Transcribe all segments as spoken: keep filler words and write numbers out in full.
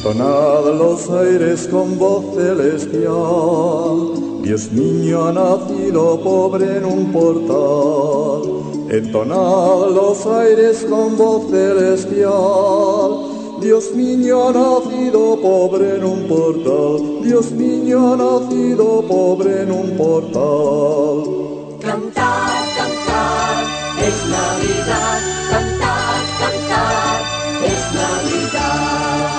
Entonad los aires con voz celestial, Dios niño ha nacido pobre en un portal. Entonad los aires con voz celestial, Dios niño ha nacido pobre en un portal, Dios niño ha nacido pobre en un portal. Cantar, cantar, es Navidad, cantar, cantar, es Navidad.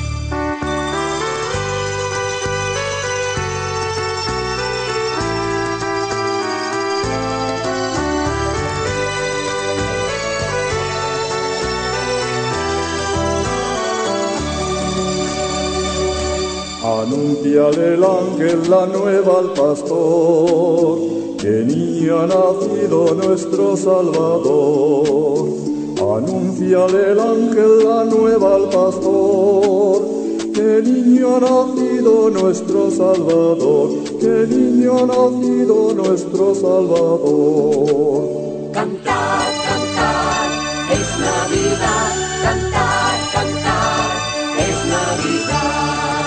Anúnciale el ángel la nueva al pastor, que niño ha nacido nuestro Salvador. Anúnciale el ángel la nueva al pastor, que niño ha nacido nuestro Salvador, que niño ha nacido nuestro Salvador. Cantar, cantar, es Navidad, cantar, cantar, es Navidad.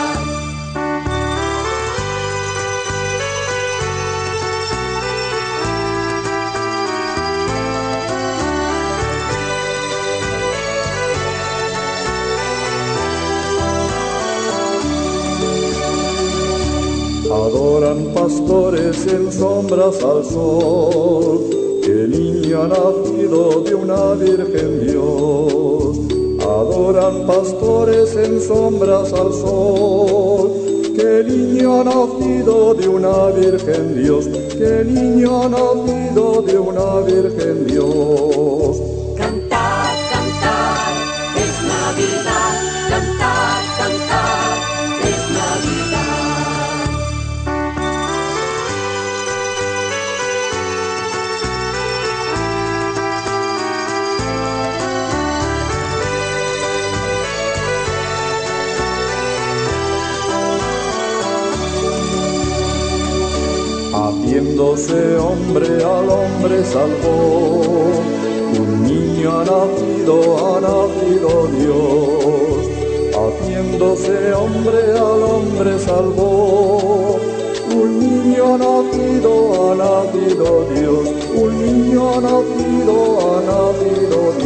Adoran pastores en sombras al sol, que el niño ha nacido de una virgen Dios. Adoran pastores en sombras al sol, que el niño ha nacido de una virgen Dios, que el niño ha nacido de una virgen Dios. Cantar, cantar, es Navidad, cantar, cantar, es Navidad. Haciéndose hombre al hombre salvó, un niño ha nacido, ha nacido Dios. Haciéndose hombre al hombre salvó, un niño ha nacido, ha nacido Dios, un niño ha nacido, ha nacido